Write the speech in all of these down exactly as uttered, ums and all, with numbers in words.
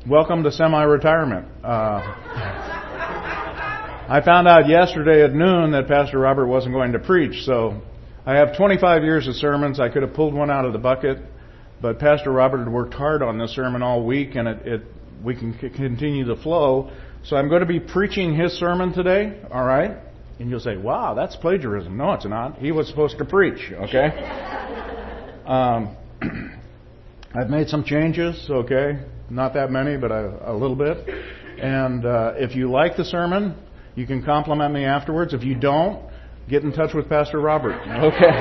welcome to semi-retirement. Uh, I found out yesterday at noon that Pastor Robert wasn't going to preach, so I have twenty-five years of sermons. I could have pulled one out of the bucket, but Pastor Robert had worked hard on this sermon all week, and it, it we can c- continue the flow. So I'm going to be preaching his sermon today, all right? And you'll say, wow, that's plagiarism. No, it's not. He was supposed to preach, okay? um, I've made some changes, okay? Not that many, but a, a little bit. And uh, if you like the sermon, you can compliment me afterwards. If you don't, get in touch with Pastor Robert, okay?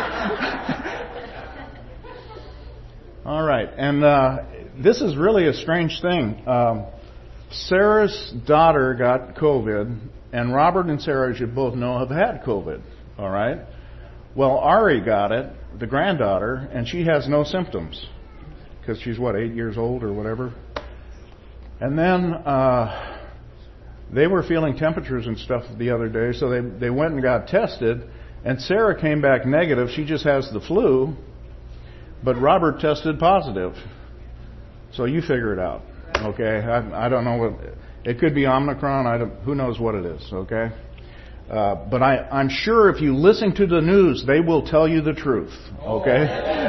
All right. And uh, this is really a strange thing. Um, Sarah's daughter got COVID, and Robert and Sarah, as you both know, have had COVID. All right? Well, Ari got it, the granddaughter, and she has no symptoms because she's, what, eight years old or whatever. And then uh, they were feeling temperatures and stuff the other day, so they, they went and got tested, and Sarah came back negative. She just has the flu, but Robert tested positive. So you figure it out. Okay, I, I don't know what it could be. Omicron. I don't, who knows what it is? Okay, uh, but I, I'm sure if you listen to the news, they will tell you the truth. Okay.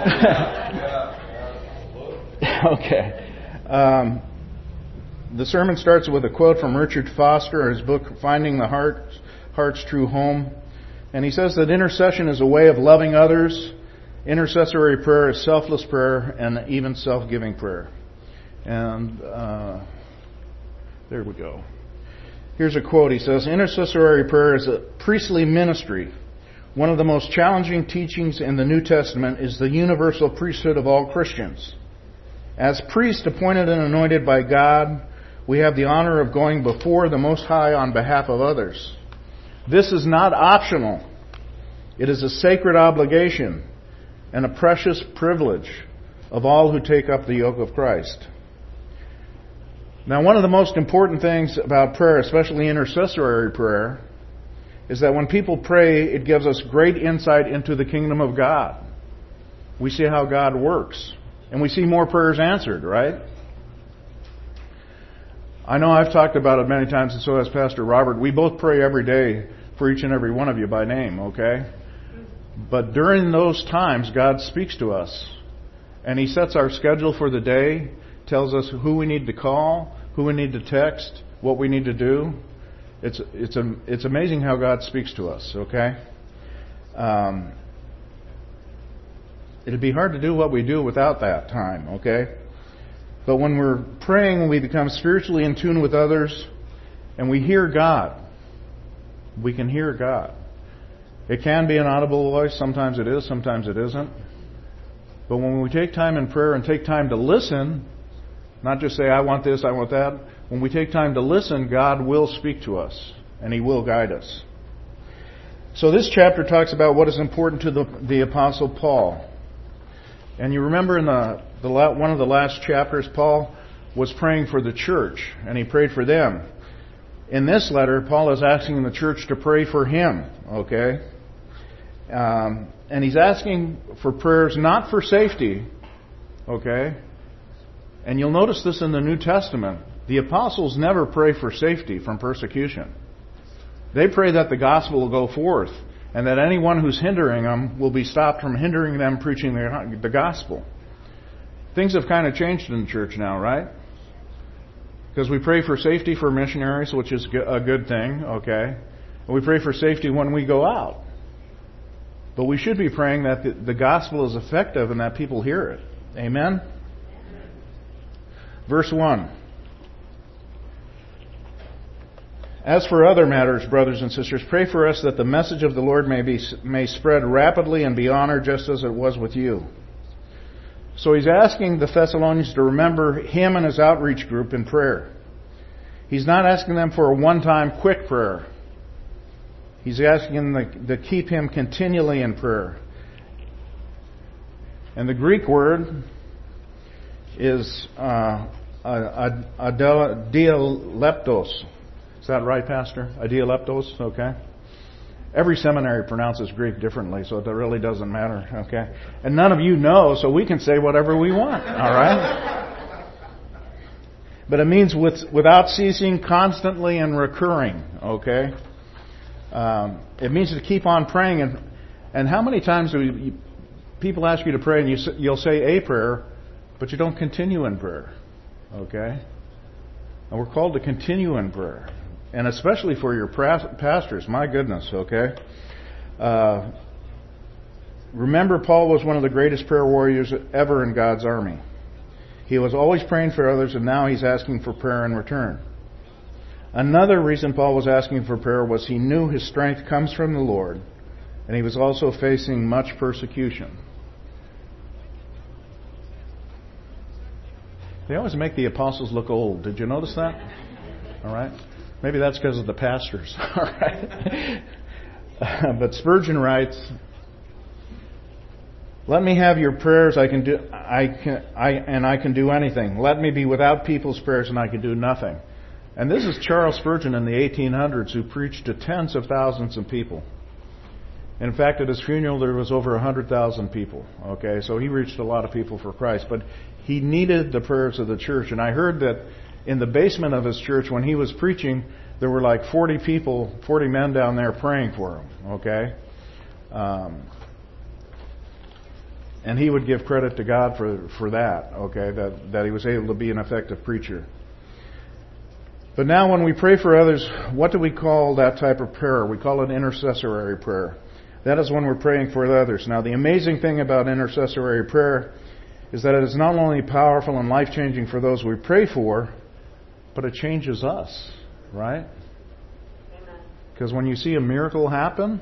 okay. Um, the sermon starts with a quote from Richard Foster, his book "Finding the Heart, Heart's True Home," and he says that intercession is a way of loving others. Intercessory prayer is selfless prayer and even self-giving prayer. And uh, there we go. Here's a quote. He says, intercessory prayer is a priestly ministry. One of the most challenging teachings in the New Testament is the universal priesthood of all Christians. As priests appointed and anointed by God, we have the honor of going before the Most High on behalf of others. This is not optional. It is a sacred obligation and a precious privilege of all who take up the yoke of Christ. Now, one of the most important things about prayer, especially intercessory prayer, is that when people pray, it gives us great insight into the kingdom of God. We see how God works, and we see more prayers answered, right? I know I've talked about it many times, and so has Pastor Robert. We both pray every day for each and every one of you by name, okay? But during those times, God speaks to us, and He sets our schedule for the day, tells us who we need to call, who we need to text, what we need to do. It's it's a, it's amazing how God speaks to us, okay? Um, it'd be hard to do what we do without that time, okay? But when we're praying, we become spiritually in tune with others, and we hear God. We can hear God. It can be an audible voice. Sometimes it is, sometimes it isn't. But when we take time in prayer and take time to listen, not just say, I want this, I want that. When we take time to listen, God will speak to us, and He will guide us. So this chapter talks about what is important to the, the Apostle Paul. And you remember in the, the one of the last chapters, Paul was praying for the church, and he prayed for them. In this letter, Paul is asking the church to pray for him, okay? Um, and he's asking for prayers not for safety, okay? And you'll notice this in the New Testament. The apostles never pray for safety from persecution. They pray that the gospel will go forth and that anyone who's hindering them will be stopped from hindering them preaching the gospel. Things have kind of changed in the church now, right? Because we pray for safety for missionaries, which is a good thing, okay? And we pray for safety when we go out. But we should be praying that the, the gospel is effective and that people hear it. Amen? Verse one. As for other matters, brothers and sisters, pray for us that the message of the Lord may be may spread rapidly and be honored just as it was with you. So he's asking the Thessalonians to remember him and his outreach group in prayer. He's not asking them for a one-time quick prayer. He's asking them to keep him continually in prayer. And the Greek word is uh, adialeptos. Is that right, Pastor? Adialeptos, okay. Every seminary pronounces Greek differently, so it really doesn't matter, okay? And none of you know, so we can say whatever we want, all right? But it means with, without ceasing, constantly, and recurring. Okay? Um, it means to keep on praying. And, and how many times do we, people ask you to pray and you, you'll say a prayer, but you don't continue in prayer? Okay? And we're called to continue in prayer. And especially for your pastors. My goodness, okay? Uh, remember, Paul was one of the greatest prayer warriors ever in God's army. He was always praying for others, and now he's asking for prayer in return. Another reason Paul was asking for prayer was he knew his strength comes from the Lord, and he was also facing much persecution. They always make the apostles look old. Did you notice that? All right. Maybe that's because of the pastors. All right. But Spurgeon writes, "Let me have your prayers, I can do, I can, I, and I can do anything. Let me be without people's prayers, and I can do nothing." And this is Charles Spurgeon in the eighteen hundreds, who preached to tens of thousands of people. In fact, at his funeral, there was over one hundred thousand people. Okay, so he reached a lot of people for Christ. But he needed the prayers of the church. And I heard that in the basement of his church, when he was preaching, there were like forty people, forty men down there praying for him. Okay? Um, and he would give credit to God for, for that. Okay? That, that he was able to be an effective preacher. But now when we pray for others, what do we call that type of prayer? We call it intercessory prayer. That is when we're praying for others. Now, the amazing thing about intercessory prayer is that it is not only powerful and life-changing for those we pray for, but it changes us, right? Because when you see a miracle happen,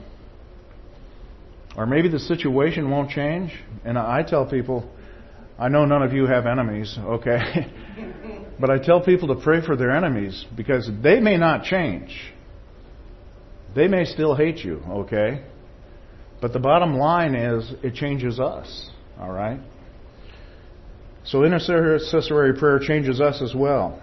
or maybe the situation won't change, and I tell people, I know none of you have enemies, okay? But I tell people to pray for their enemies because they may not change. They may still hate you, okay? But the bottom line is it changes us, all right? So intercessory prayer changes us as well.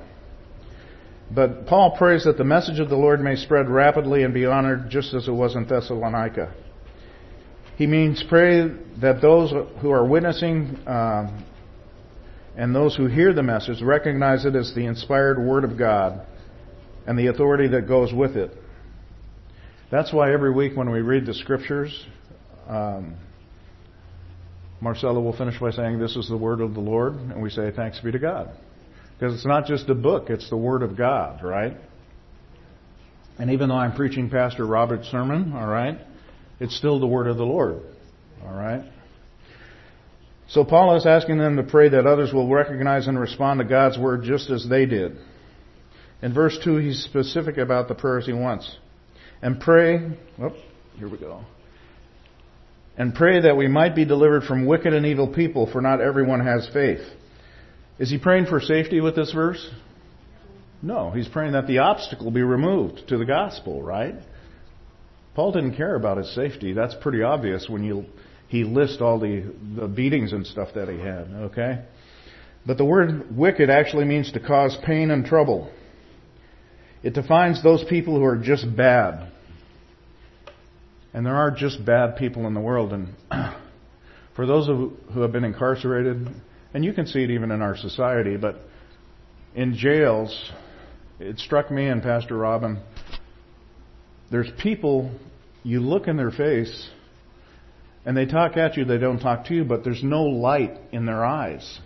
But Paul prays that the message of the Lord may spread rapidly and be honored just as it was in Thessalonica. He means pray that those who are witnessing um, and those who hear the message recognize it as the inspired Word of God and the authority that goes with it. That's why every week when we read the Scriptures, um, Marcella will finish by saying, "This is the Word of the Lord," and we say, "Thanks be to God." Because it's not just a book, it's the Word of God, right? And even though I'm preaching Pastor Robert's sermon, all right, it's still the Word of the Lord, all right? So Paul is asking them to pray that others will recognize and respond to God's Word just as they did. In verse two, he's specific about the prayers he wants. And pray, oh, here we go. And pray that we might be delivered from wicked and evil people, for not everyone has faith. Is he praying for safety with this verse? No, he's praying that the obstacle be removed to the gospel, right? Paul didn't care about his safety. That's pretty obvious when you he lists all the, the beatings and stuff that he had, okay? But the word wicked actually means to cause pain and trouble. It defines those people who are just bad. And there are just bad people in the world. And for those of, who have been incarcerated, and you can see it even in our society, but in jails, it struck me and Pastor Robin, there's people, you look in their face, and they talk at you, they don't talk to you, but there's no light in their eyes.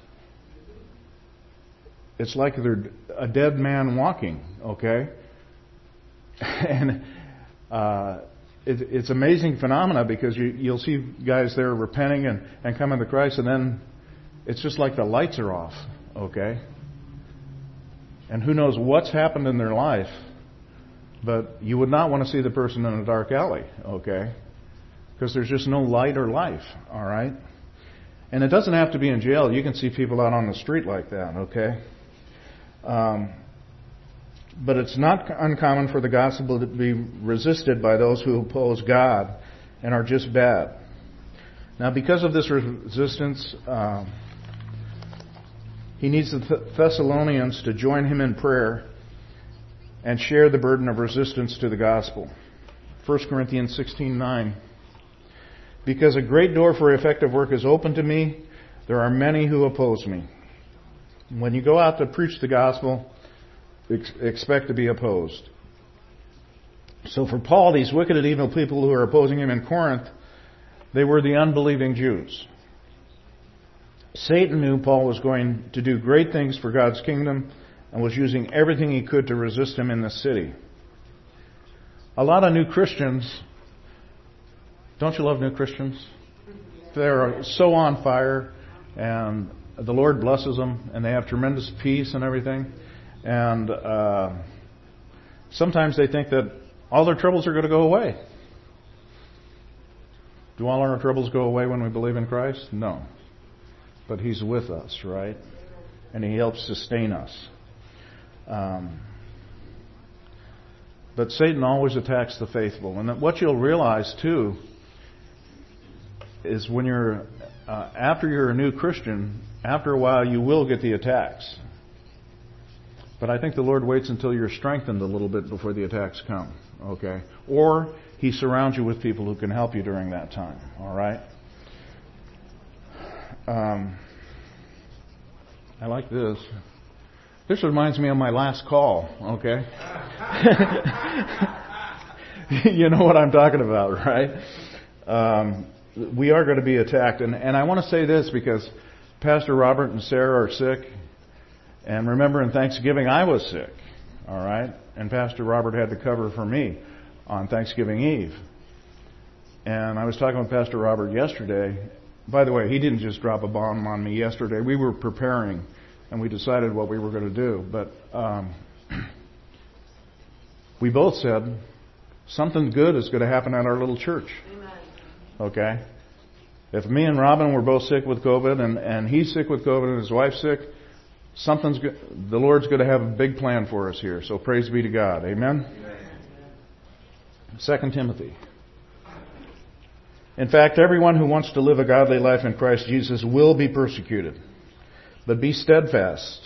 It's like they're a dead man walking, okay? And uh, it, it's amazing phenomena because you, you'll see guys there repenting and, and coming to Christ, and then it's just like the lights are off, okay? And who knows what's happened in their life, but you would not want to see the person in a dark alley, okay? Because there's just no light or life, all right? And it doesn't have to be in jail. You can see people out on the street like that, okay? Um, but it's not uncommon for the gospel to be resisted by those who oppose God and are just bad. Now, because of this resistance, um, he needs the Thessalonians to join him in prayer and share the burden of resistance to the gospel. First Corinthians sixteen nine. Because a great door for effective work is open to me, there are many who oppose me. When you go out to preach the gospel, ex- expect to be opposed. So for Paul, these wicked and evil people who are opposing him in Corinth, they were the unbelieving Jews. Satan knew Paul was going to do great things for God's kingdom and was using everything he could to resist him in the city. A lot of new Christians, don't you love new Christians? They're so on fire, and the Lord blesses them, and they have tremendous peace and everything. And uh, sometimes they think that all their troubles are going to go away. Do all our troubles go away when we believe in Christ? No. But He's with us, right? And He helps sustain us. Um, but Satan always attacks the faithful. And what you'll realize, too, is when you're, uh, after you're a new Christian, after a while you will get the attacks. But I think the Lord waits until you're strengthened a little bit before the attacks come. Okay? Or He surrounds you with people who can help you during that time. All right? Um, I like this. This reminds me of my last call. Okay? You know what I'm talking about, right? Um, we are going to be attacked. And, and I want to say this because Pastor Robert and Sarah are sick. And remember, in Thanksgiving, I was sick. All right? And Pastor Robert had to cover for me on Thanksgiving Eve. And I was talking with Pastor Robert yesterday. By the way, he didn't just drop a bomb on me yesterday. We were preparing, and we decided what we were going to do. But um, we both said, something good is going to happen at our little church. Amen. Okay? If me and Robin were both sick with COVID, and, and he's sick with COVID, and his wife's sick, something's good. The Lord's going to have a big plan for us here. So praise be to God. Amen? Amen. Second Timothy. In fact, everyone who wants to live a godly life in Christ Jesus will be persecuted. But be steadfast.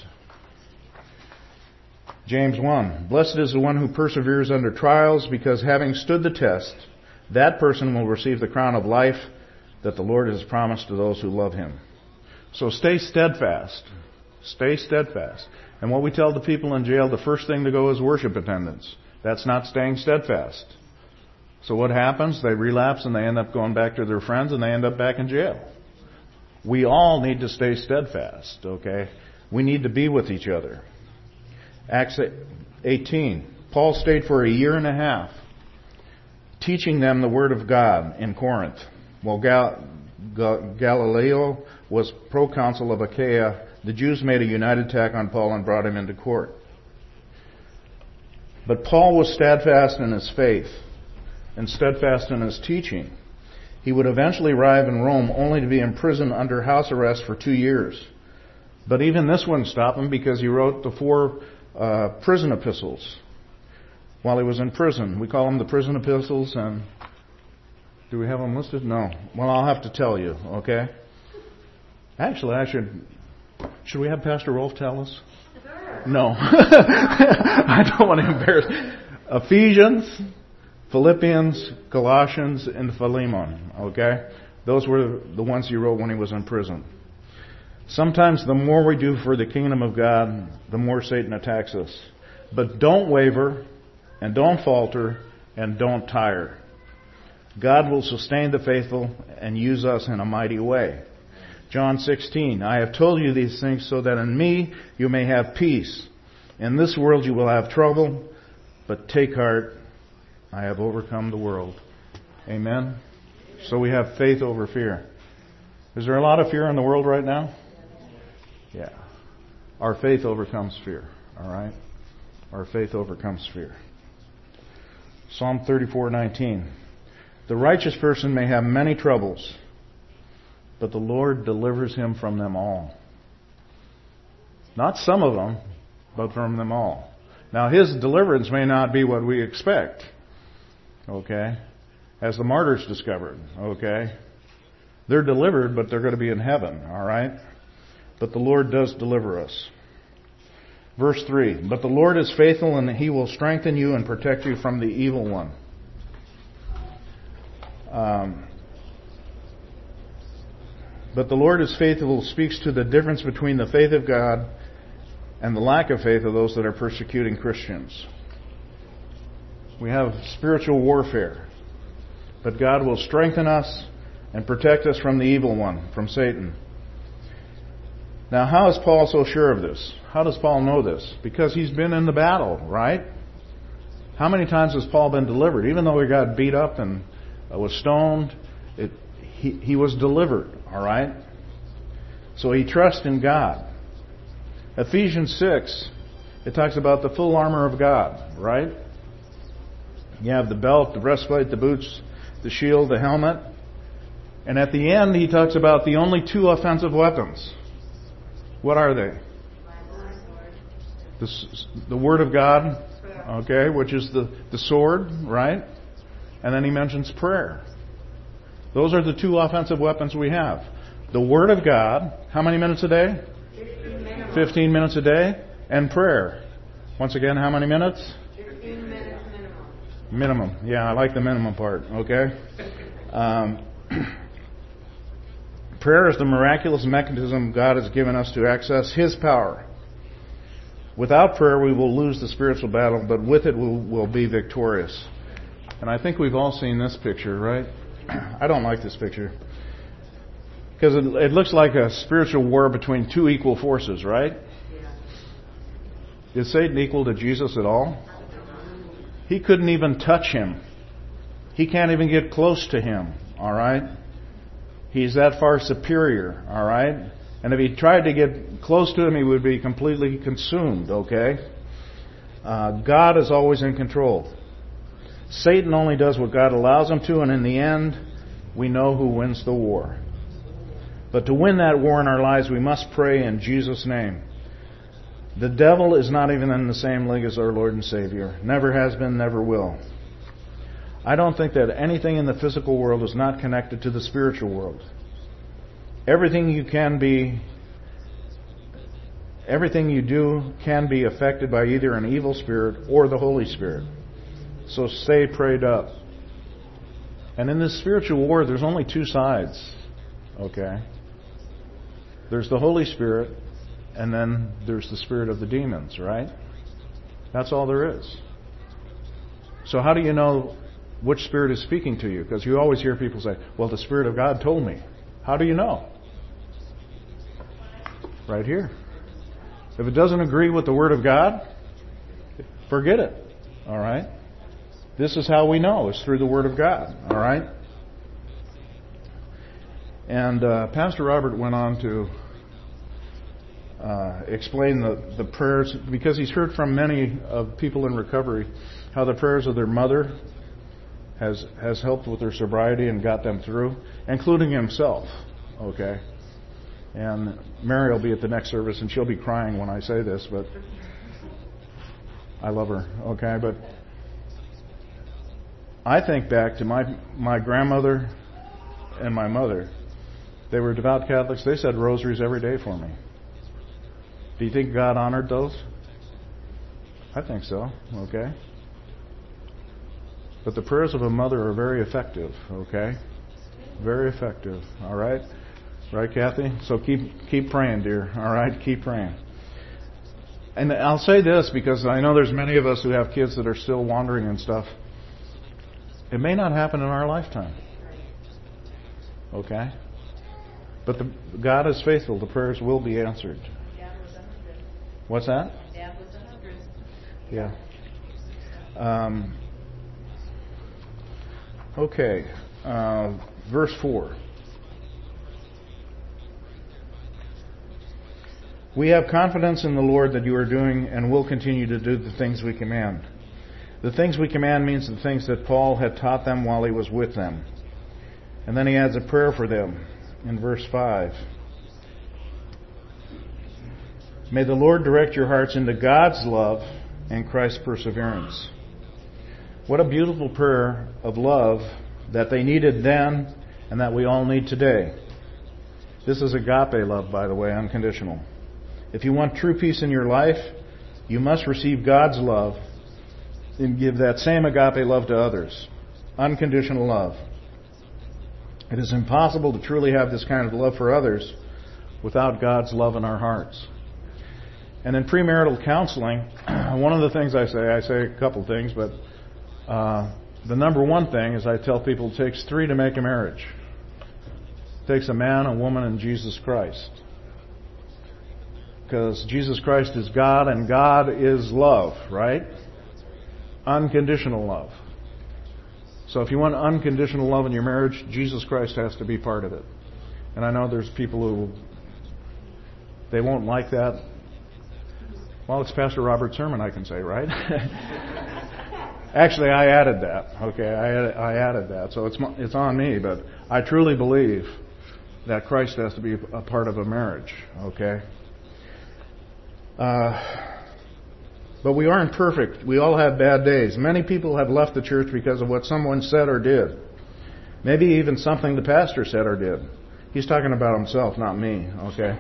James one. Blessed is the one who perseveres under trials, because having stood the test, that person will receive the crown of life that the Lord has promised to those who love Him. So stay steadfast. Stay steadfast. And what we tell the people in jail, the first thing to go is worship attendance. That's not staying steadfast. So what happens? They relapse and they end up going back to their friends and they end up back in jail. We all need to stay steadfast, okay? We need to be with each other. Acts eighteen. Paul stayed for a year and a half teaching them the Word of God in Corinth. While Gal- Gal- Galileo was proconsul of Achaia, the Jews made a united attack on Paul and brought him into court. But Paul was steadfast in his faith and steadfast in his teaching. He would eventually arrive in Rome only to be imprisoned under house arrest for two years. But even this wouldn't stop him, because he wrote the four uh, prison epistles while he was in prison. We call them the prison epistles, and do we have them listed? No. Well, I'll have to tell you, okay? Actually, I should... Should we have Pastor Rolf tell us? Sure. No. I don't want to embarrass. Ephesians, Philippians, Colossians, and Philemon. Okay? Those were the ones he wrote when he was in prison. Sometimes the more we do for the kingdom of God, the more Satan attacks us. But don't waver, and don't falter, and don't tire. God will sustain the faithful and use us in a mighty way. John sixteen, I have told you these things so that in me you may have peace. In this world you will have trouble, but take heart, I have overcome the world. Amen? So we have faith over fear. Is there a lot of fear in the world right now? Yeah. Our faith overcomes fear. All right? Our faith overcomes fear. Psalm thirty-four nineteen. The righteous person may have many troubles, but the Lord delivers him from them all. Not some of them, but from them all. Now, His deliverance may not be what we expect. Okay? As the martyrs discovered. Okay? They're delivered, but they're going to be in heaven. All right? But the Lord does deliver us. Verse three. But the Lord is faithful, and He will strengthen you and protect you from the evil one. Um... But the Lord is faithful speaks to the difference between the faith of God and the lack of faith of those that are persecuting Christians. We have spiritual warfare, but God will strengthen us and protect us from the evil one, from Satan. Now, how is Paul so sure of this? How does Paul know this? Because he's been in the battle, right? How many times has Paul been delivered? Even though he got beat up and was stoned, it, he, he was delivered, all right? So he trusts in God. Ephesians six, it talks about the full armor of God, right? You have the belt, the breastplate, the boots, the shield, the helmet. And at the end, he talks about the only two offensive weapons. What are they? The, the Word of God, okay, which is the, the sword, right? And then he mentions prayer. Those are the two offensive weapons we have. The Word of God, how many minutes a day? Fifteen minutes. Fifteen minutes a day. And prayer. Once again, how many minutes? Fifteen minutes minimum. Minimum. Yeah, I like the minimum part, okay? Um, prayer is the miraculous mechanism God has given us to access His power. Without prayer, we will lose the spiritual battle, but with it, we'll, we'll be victorious. And I think we've all seen this picture, right? I don't like this picture. Because it, it looks like a spiritual war between two equal forces, right? Is Satan equal to Jesus at all? He couldn't even touch Him. He can't even get close to Him, all right? He's that far superior, all right? And if he tried to get close to Him, he would be completely consumed, okay? Uh, God is always in control. Satan only does what God allows him to, and in the end, we know who wins the war. But to win that war in our lives, we must pray in Jesus' name. The devil is not even in the same league as our Lord and Savior. Never has been, never will. I don't think that anything in the physical world is not connected to the spiritual world. Everything you can be, everything you do can be affected by either an evil spirit or the Holy Spirit. So stay prayed up. And in this spiritual war, there's only two sides. Okay? There's the Holy Spirit, and then there's the spirit of the demons, right? That's all there is. So how do you know which spirit is speaking to you? Because you always hear people say, well, the Spirit of God told me. How do you know? Right here. If it doesn't agree with the Word of God, forget it. All right? This is how we know. It's through the Word of God. All right? And uh, Pastor Robert went on to uh, explain the, the prayers, because he's heard from many of people in recovery how the prayers of their mother has has helped with their sobriety and got them through, including himself. Okay? And Mary will be at the next service, and she'll be crying when I say this, but I love her. Okay? But I think back to my my grandmother and my mother. They were devout Catholics. They said rosaries every day for me. Do you think God honored those? I think so. Okay? But the prayers of a mother are very effective. Okay? Very effective. All right? Right, Kathy? So keep keep praying, dear. All right? Keep praying. And I'll say this because I know there's many of us who have kids that are still wandering and stuff. It may not happen in our lifetime. Okay? But the, God is faithful. The prayers will be answered. Dad was a hundred. What's that? Dad was a hundred. Yeah. Um, okay. Uh, verse four. We have confidence in the Lord that you are doing and will continue to do the things we command. The things we command means the things that Paul had taught them while he was with them. And then he adds a prayer for them in verse five. May the Lord direct your hearts into God's love and Christ's perseverance. What a beautiful prayer of love that they needed then and that we all need today. This is agape love, by the way, unconditional. If you want true peace in your life, you must receive God's love and give that same agape love to others. Unconditional love. It is impossible to truly have this kind of love for others without God's love in our hearts. And in premarital counseling, one of the things I say, I say a couple things, but uh, the number one thing is I tell people it takes three to make a marriage. It takes a man, a woman, and Jesus Christ. Because Jesus Christ is God and God is love, right? Unconditional love. So if you want unconditional love in your marriage, Jesus Christ has to be part of it. And I know there's people who, they won't like that. Well, it's Pastor Robert's sermon, I can say, right? Actually, I added that. Okay, I added, I added that. So it's it's on me, but I truly believe that Christ has to be a part of a marriage. Okay. Uh, but we aren't perfect. We all have bad days. Many people have left the church because of what someone said or did. Maybe even something the pastor said or did. He's talking about himself, not me. Okay.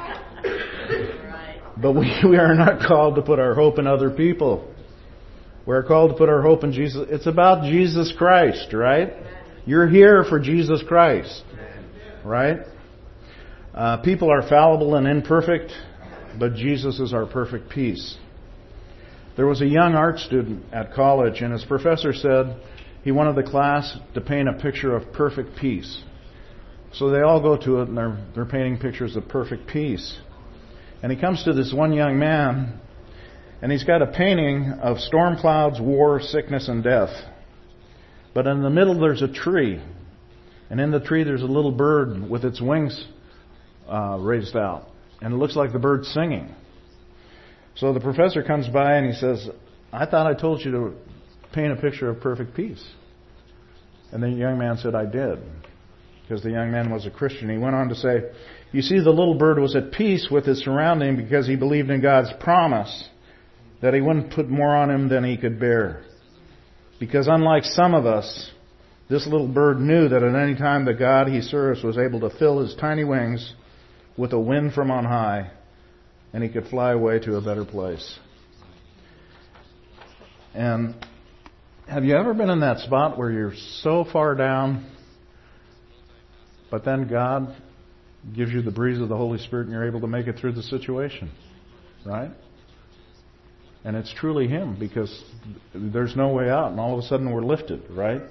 But we, we are not called to put our hope in other people. We're called to put our hope in Jesus. It's about Jesus Christ, right? You're here for Jesus Christ, right? Uh, people are fallible and imperfect, but Jesus is our perfect peace. There was a young art student at college, and his professor said he wanted the class to paint a picture of perfect peace. So they all go to it, and they're, they're painting pictures of perfect peace. And he comes to this one young man, and he's got a painting of storm clouds, war, sickness, and death. But in the middle there's a tree. And in the tree there's a little bird with its wings uh, raised out. And it looks like the bird's singing. So the professor comes by and he says, I thought I told you to paint a picture of perfect peace. And the young man said, I did. Because the young man was a Christian. He went on to say, you see, the little bird was at peace with his surrounding because he believed in God's promise that he wouldn't put more on him than he could bear. Because unlike some of us, this little bird knew that at any time the God he serves was able to fill his tiny wings with a wind from on high, and he could fly away to a better place. And have you ever been in that spot where you're so far down, but then God gives you the breeze of the Holy Spirit and you're able to make it through the situation, right? And it's truly Him, because there's no way out, and all of a sudden we're lifted, right?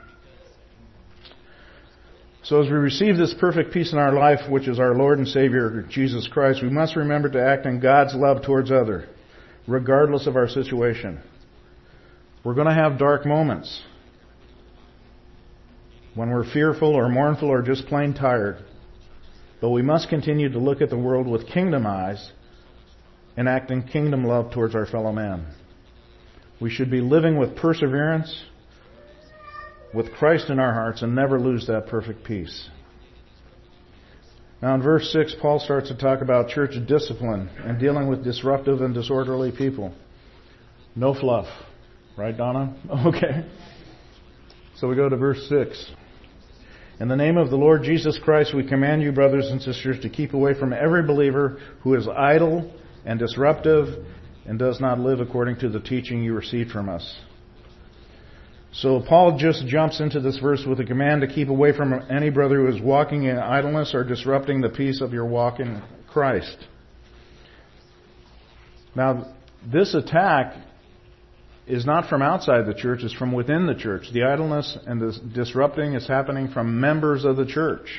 So as we receive this perfect peace in our life, which is our Lord and Savior, Jesus Christ, we must remember to act in God's love towards others, regardless of our situation. We're going to have dark moments when we're fearful or mournful or just plain tired. But we must continue to look at the world with kingdom eyes and act in kingdom love towards our fellow man. We should be living with perseverance, with Christ in our hearts, and never lose that perfect peace. Now in verse six, Paul starts to talk about church discipline and dealing with disruptive and disorderly people. No fluff. Right, Donna? Okay. So we go to verse six. In the name of the Lord Jesus Christ, we command you, brothers and sisters, to keep away from every believer who is idle and disruptive and does not live according to the teaching you received from us. So Paul just jumps into this verse with a command to keep away from any brother who is walking in idleness or disrupting the peace of your walk in Christ. Now, this attack is not from outside the church, it's from within the church. The idleness and the disrupting is happening from members of the church.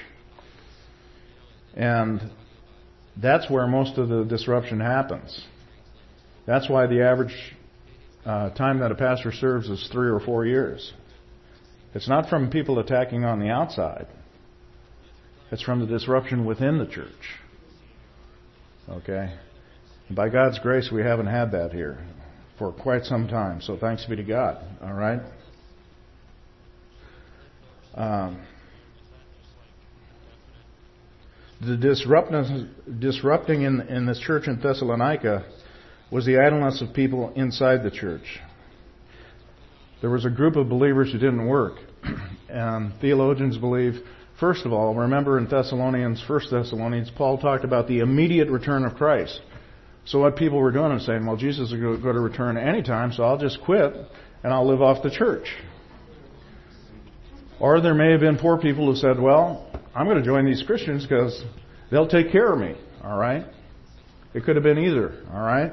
And that's where most of the disruption happens. That's why the average uh, time that a pastor serves is three or four years. It's not from people attacking on the outside. It's from the disruption within the church. Okay? And by God's grace, we haven't had that here for quite some time. So thanks be to God. All right? Um, the disrupting in, in this church in Thessalonica was the idleness of people inside the church. There was a group of believers who didn't work. And theologians believe, first of all, remember in Thessalonians, First Thessalonians, Paul talked about the immediate return of Christ. So what people were doing is saying, well, Jesus is going to return anytime, so I'll just quit and I'll live off the church. Or there may have been poor people who said, well, I'm going to join these Christians because they'll take care of me. All right? It could have been either, all right?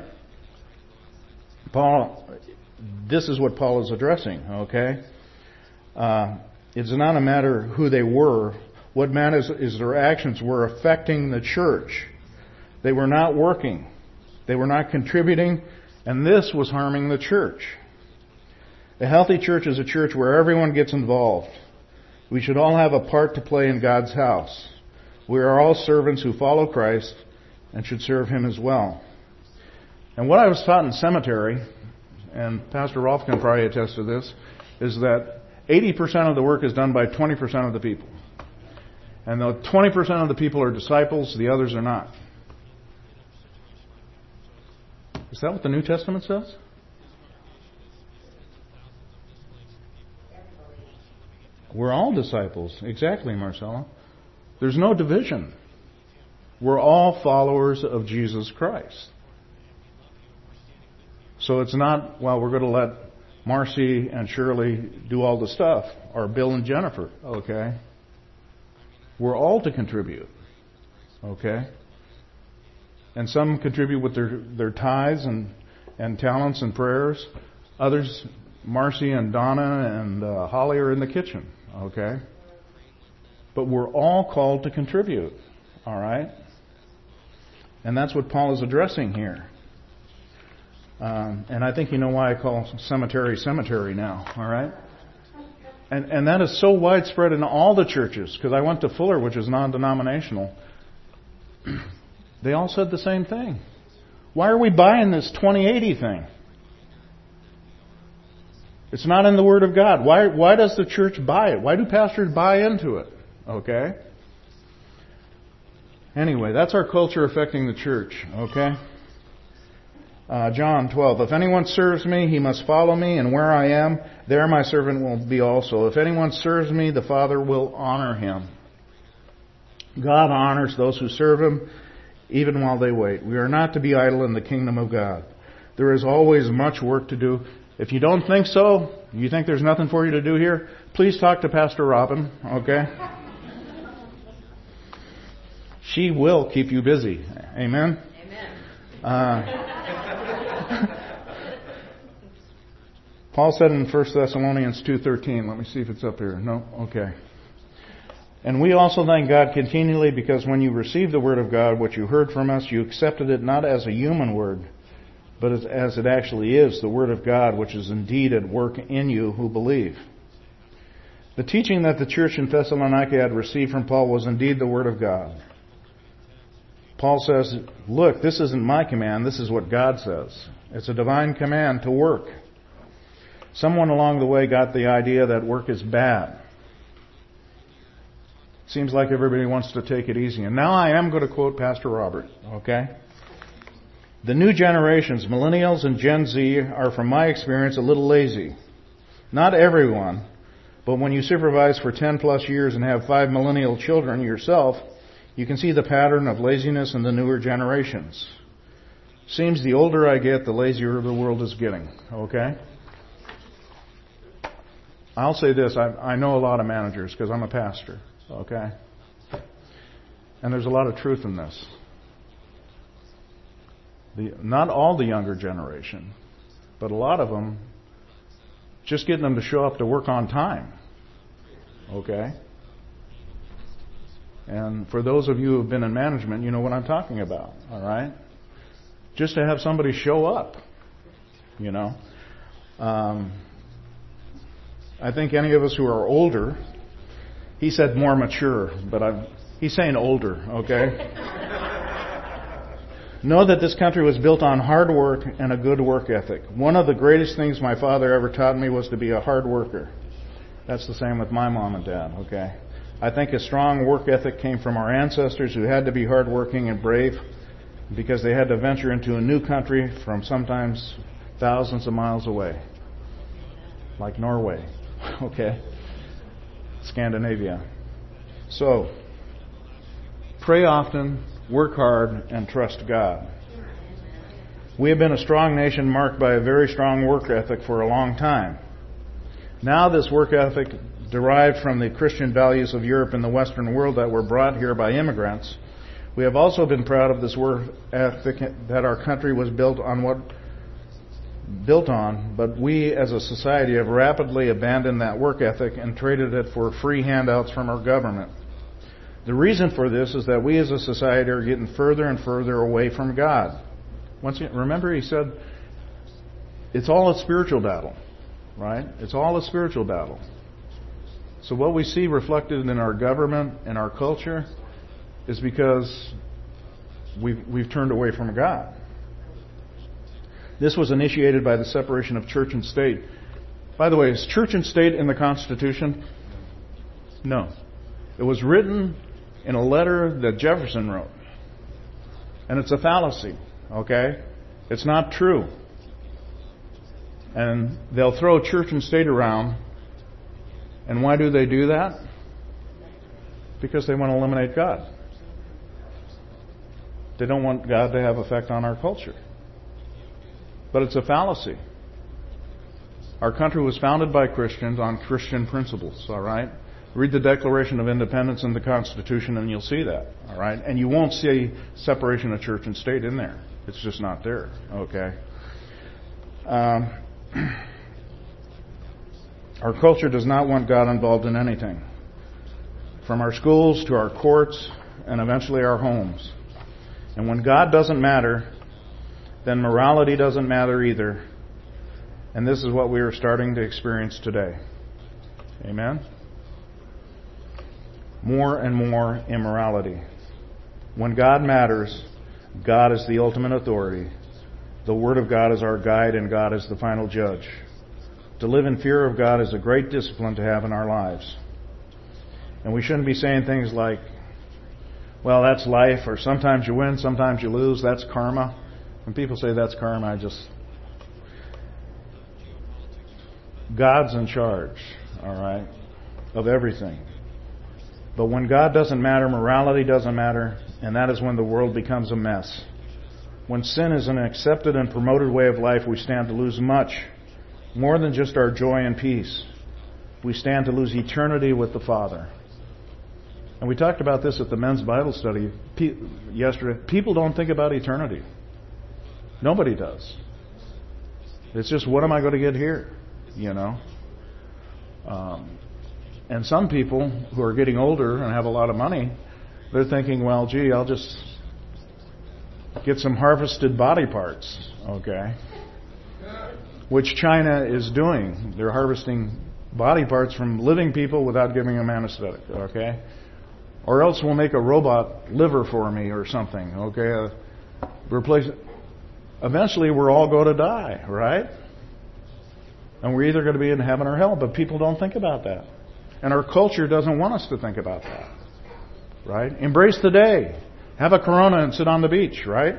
Paul, this is what Paul is addressing, okay? Uh, it's not a matter who they were. What matters is their actions were affecting the church. They were not working. They were not contributing, and this was harming the church. A healthy church is a church where everyone gets involved. We should all have a part to play in God's house. We are all servants who follow Christ and should serve Him as well. And what I was taught in seminary, and Pastor Rolf can probably attest to this, is that eighty percent of the work is done by twenty percent of the people. And the twenty percent of the people are disciples, the others are not. Is that what the New Testament says? We're all disciples. Exactly, Marcella. There's no division. We're all followers of Jesus Christ. So it's not, well, we're going to let Marcy and Shirley do all the stuff, or Bill and Jennifer, okay? We're all to contribute, okay? And some contribute with their, their tithes and, and talents and prayers. Others, Marcy and Donna and uh, Holly are in the kitchen, okay? But we're all called to contribute, all right? And that's what Paul is addressing here. Um, and I think you know why I call cemetery cemetery now, all right? And and that is so widespread in all the churches, because I went to Fuller, which is non-denominational. They all said the same thing. Why are we buying this twenty eighty thing? It's not in the Word of God. Why why does the church buy it? Why do pastors buy into it? Okay? Anyway, that's our culture affecting the church, okay? Uh, John twelve, if anyone serves me, he must follow me, and where I am, there my servant will be also. If anyone serves me, the Father will honor him. God honors those who serve Him, even while they wait. We are not to be idle in the kingdom of God. There is always much work to do. If you don't think so, you think there's nothing for you to do here, please talk to Pastor Robin, okay? She will keep you busy. Amen? Amen. Uh, Paul said in First Thessalonians two thirteen, let me see if it's up here. No? Okay. And we also thank God continually because when you received the word of God, what you heard from us, you accepted it not as a human word, but as, as it actually is, the word of God, which is indeed at work in you who believe. The teaching that the church in Thessalonica had received from Paul was indeed the word of God. Paul says, look, this isn't my command, this is what God says. It's a divine command to work. Someone along the way got the idea that work is bad. Seems like everybody wants to take it easy. And now I am going to quote Pastor Robert, okay? The new generations, millennials and Gen Z, are from my experience a little lazy. Not everyone, but when you supervise for ten plus years and have five millennial children yourself, you can see the pattern of laziness in the newer generations. Seems the older I get, the lazier the world is getting, okay? I'll say this, I, I know a lot of managers because I'm a pastor, okay? And there's a lot of truth in this. The, not all the younger generation, but a lot of them, just getting them to show up to work on time, okay? And for those of you who have been in management, you know what I'm talking about, all right? Just to have somebody show up, you know. Um, I think any of us who are older, he said more mature, but I'm, he's saying older, okay? Know that this country was built on hard work and a good work ethic. One of the greatest things my father ever taught me was to be a hard worker. That's the same with my mom and dad, okay? I think a strong work ethic came from our ancestors who had to be hardworking and brave because they had to venture into a new country from sometimes thousands of miles away, like Norway, okay? Scandinavia. So, pray often, work hard, and trust God. We have been a strong nation marked by a very strong work ethic for a long time. Now this work ethic, derived from the Christian values of Europe and the Western world that were brought here by immigrants, We have also been proud of this work ethic that our country was built on what built on, but we as a society have rapidly abandoned that work ethic and traded it for free handouts from our government. The reason for this is that we as a society are getting further and further away from God. Once again, remember he said it's all a spiritual battle, right? It's all a spiritual battle. So what we see reflected in our government and our culture is because we've, we've turned away from God. This was initiated by the separation of church and state. By the way, is church and state in the Constitution? No. It was written in a letter that Jefferson wrote. And it's a fallacy, okay? It's not true. And they'll throw church and state around. And why do they do that? Because they want to eliminate God. They don't want God to have effect on our culture. But it's a fallacy. Our country was founded by Christians on Christian principles, all right? Read the Declaration of Independence and the Constitution and you'll see that, all right? And you won't see separation of church and state in there. It's just not there, okay? Um, our culture does not want God involved in anything. From our schools to our courts and eventually our homes. And when God doesn't matter, then morality doesn't matter either. And this is what we are starting to experience today. Amen? More and more immorality. When God matters, God is the ultimate authority. The Word of God is our guide and God is the final judge. To live in fear of God is a great discipline to have in our lives. And we shouldn't be saying things like, well, that's life, or sometimes you win, sometimes you lose, that's karma. When people say that's karma, I just... God's in charge, all right, of everything. But when God doesn't matter, morality doesn't matter, and that is when the world becomes a mess. When sin is an accepted and promoted way of life, we stand to lose much, more than just our joy and peace. We stand to lose eternity with the Father. And we talked about this at the men's Bible study yesterday. People don't think about eternity. Nobody does. It's just, what am I going to get here? You know? Um, and some people who are getting older and have a lot of money, they're thinking, well, gee, I'll just get some harvested body parts, okay? Which China is doing. They're harvesting body parts from living people without giving them anesthetic, okay? Or else we'll make a robot liver for me or something, okay? Uh, replace it. Eventually we're all going to die, right? And we're either going to be in heaven or hell, but people don't think about that. And our culture doesn't want us to think about that, right? Embrace the day. Have a Corona and sit on the beach, right?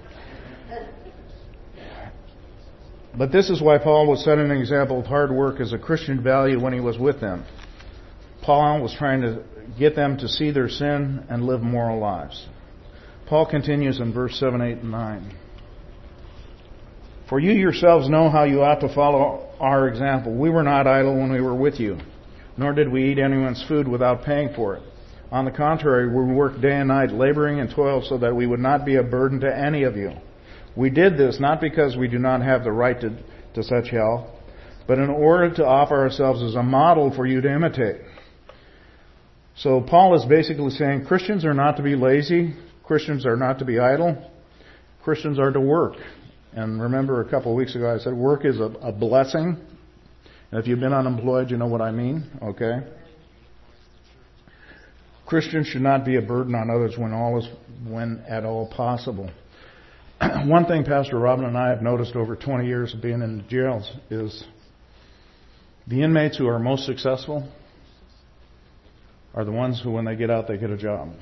But this is why Paul was setting an example of hard work as a Christian value when he was with them. Paul was trying to get them to see their sin and live moral lives. Paul continues in verse seven, eight, and nine. For you yourselves know how you ought to follow our example. We were not idle when we were with you, nor did we eat anyone's food without paying for it. On the contrary, we worked day and night, laboring and toil, so that we would not be a burden to any of you. We did this not because we do not have the right to, to such help, but in order to offer ourselves as a model for you to imitate. So Paul is basically saying Christians are not to be lazy. Christians are not to be idle. Christians are to work. And remember a couple of weeks ago I said work is a, a blessing. And if you've been unemployed, you know what I mean, okay? Christians should not be a burden on others when all is, when at all possible. One thing Pastor Robin and I have noticed over twenty years of being in the jails is the inmates who are most successful are the ones who, when they get out, they get a job.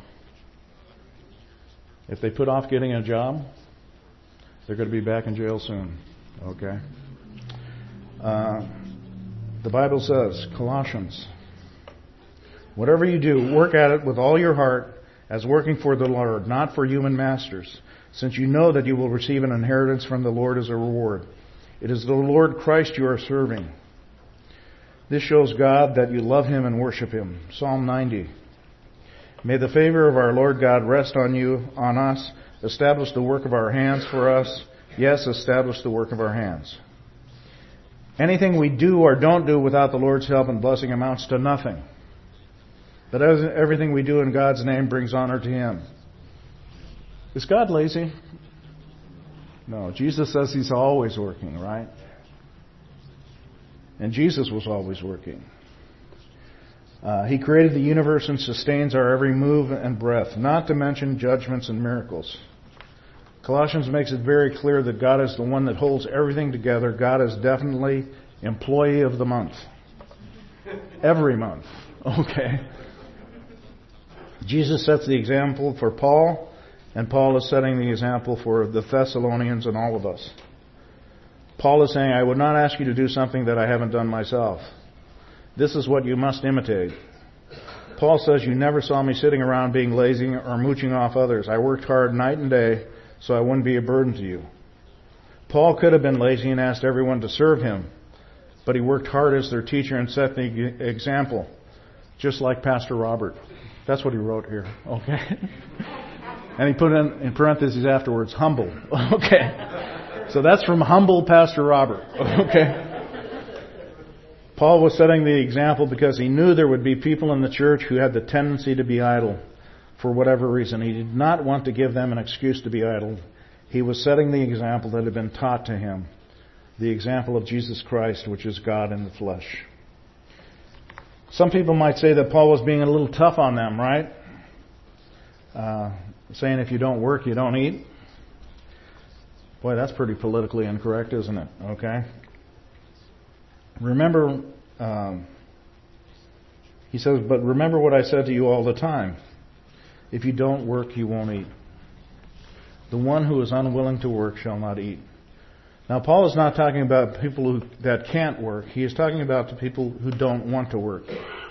If they put off getting a job, they're going to be back in jail soon. Okay? Uh, the Bible says, Colossians, whatever you do, work at it with all your heart as working for the Lord, not for human masters, since you know that you will receive an inheritance from the Lord as a reward. It is the Lord Christ you are serving. This shows God that you love Him and worship Him. Psalm ninety. May the favor of our Lord God rest on you, on us. Establish the work of our hands for us. Yes, establish the work of our hands. Anything we do or don't do without the Lord's help and blessing amounts to nothing. But everything we do in God's name brings honor to Him. Is God lazy? No. Jesus says He's always working, right? And Jesus was always working. Uh, he created the universe and sustains our every move and breath, not to mention judgments and miracles. Colossians makes it very clear that God is the one that holds everything together. God is definitely employee of the month. Every month. Okay. Jesus sets the example for Paul, and Paul is setting the example for the Thessalonians and all of us. Paul is saying, I would not ask you to do something that I haven't done myself. This is what you must imitate. Paul says, you never saw me sitting around being lazy or mooching off others. I worked hard night and day so I wouldn't be a burden to you. Paul could have been lazy and asked everyone to serve him, but he worked hard as their teacher and set the example, just like Pastor Robert. That's what he wrote here, okay? And he put in, in parentheses afterwards, humble. Okay. So that's from humble Pastor Robert, okay? Paul was setting the example because he knew there would be people in the church who had the tendency to be idle for whatever reason. He did not want to give them an excuse to be idle. He was setting the example that had been taught to him, the example of Jesus Christ, which is God in the flesh. Some people might say that Paul was being a little tough on them, right? Uh, saying if you don't work, you don't eat. Boy, that's pretty politically incorrect, isn't it? Okay. Remember, um, he says, but remember what I said to you all the time. If you don't work, you won't eat. The one who is unwilling to work shall not eat. Now, Paul is not talking about people who, that can't work. He is talking about the people who don't want to work.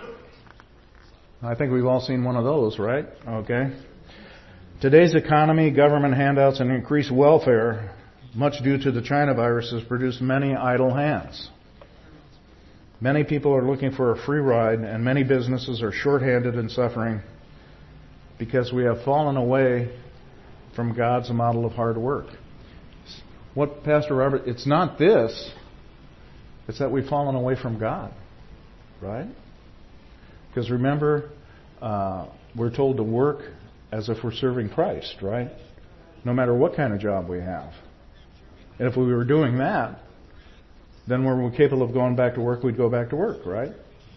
I think we've all seen one of those, right? Okay. Today's economy, government handouts, and increased welfare, much due to the China virus, has produced many idle hands. Many people are looking for a free ride, and many businesses are short-handed and suffering because we have fallen away from God's model of hard work. What, Pastor Robert, it's not this. It's that we've fallen away from God, right? Because remember, uh, we're told to work as if we're serving Christ, right? No matter what kind of job we have. And if we were doing that, then when we're capable of going back to work, we'd go back to work, right?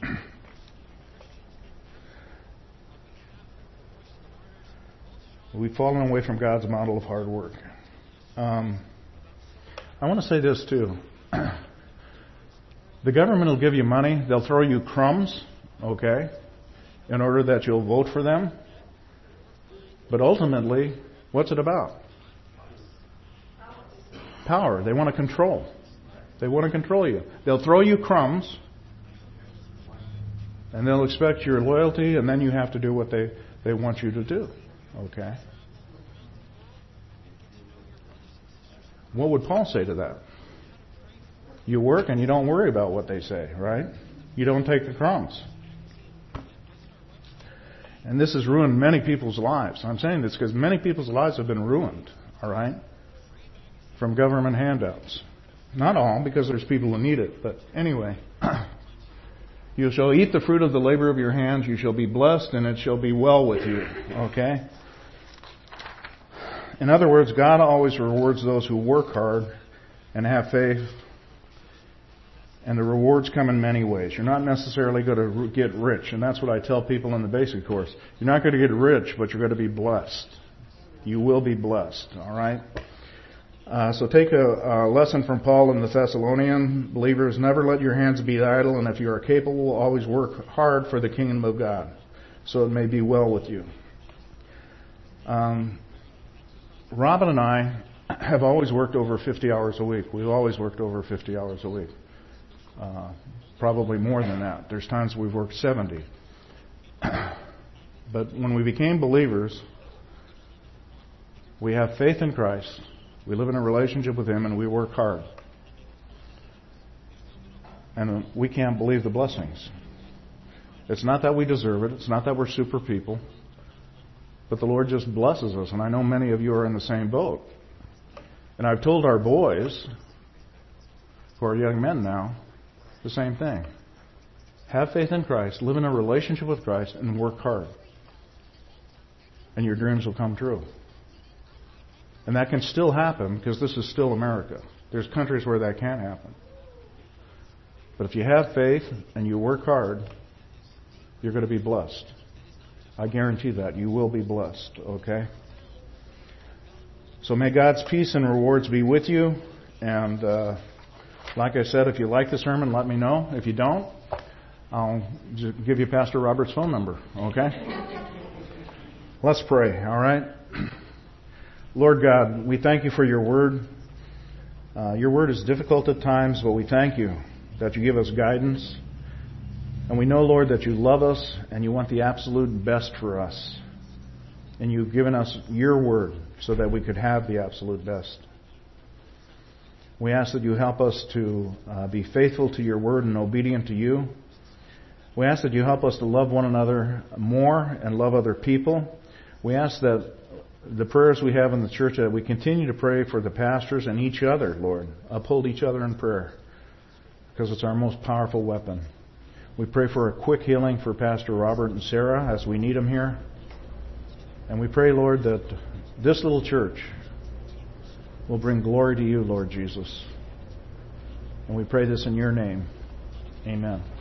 We've fallen away from God's model of hard work. Um, I want to say this too. The government will give you money. They'll throw you crumbs, okay, in order that you'll vote for them. But ultimately, what's it about? Power. They want to control. They want to control you. They'll throw you crumbs, and they'll expect your loyalty, and then you have to do what they, they want you to do. Okay? What would Paul say to that? You work and you don't worry about what they say, right? You don't take the crumbs. And this has ruined many people's lives. I'm saying this because many people's lives have been ruined, all right, from government handouts. Not all, because there's people who need it. But anyway, you shall eat the fruit of the labor of your hands. You shall be blessed, and it shall be well with you. Okay? In other words, God always rewards those who work hard and have faith. And the rewards come in many ways. You're not necessarily going to get rich. And that's what I tell people in the basic course. You're not going to get rich, but you're going to be blessed. You will be blessed. All right? Uh, so take a, a lesson from Paul and the Thessalonian believers. Never let your hands be idle, and if you are capable, always work hard for the kingdom of God, so it may be well with you. Um, Robin and I have always worked over fifty hours a week. We've always worked over fifty hours a week. Uh, probably more than that. There's times we've worked seventy. But when we became believers, we have faith in Christ. We live in a relationship with Him, and we work hard. And we can't believe the blessings. It's not that we deserve it. It's not that we're super people. But the Lord just blesses us, and I know many of you are in the same boat. And I've told our boys, who are young men now, the same thing. Have faith in Christ, live in a relationship with Christ, and work hard. And your dreams will come true. And that can still happen because this is still America. There's countries where that can't happen. But if you have faith and you work hard, you're going to be blessed. I guarantee that. You will be blessed, okay? So may God's peace and rewards be with you. And uh, like I said, if you like the sermon, let me know. If you don't, I'll just give you Pastor Robert's phone number, okay? Let's pray, all right? Lord God, we thank you for your word. Uh, your word is difficult at times, but we thank you that you give us guidance. And we know, Lord, that you love us and you want the absolute best for us. And you've given us your word so that we could have the absolute best. We ask that you help us to uh, be faithful to your word and obedient to you. We ask that you help us to love one another more and love other people. We ask that the prayers we have in the church, that we continue to pray for the pastors and each other, Lord. Uphold each other in prayer, because it's our most powerful weapon. We pray for a quick healing for Pastor Robert and Sarah as we need them here. And we pray, Lord, that this little church will bring glory to you, Lord Jesus. And we pray this in your name. Amen.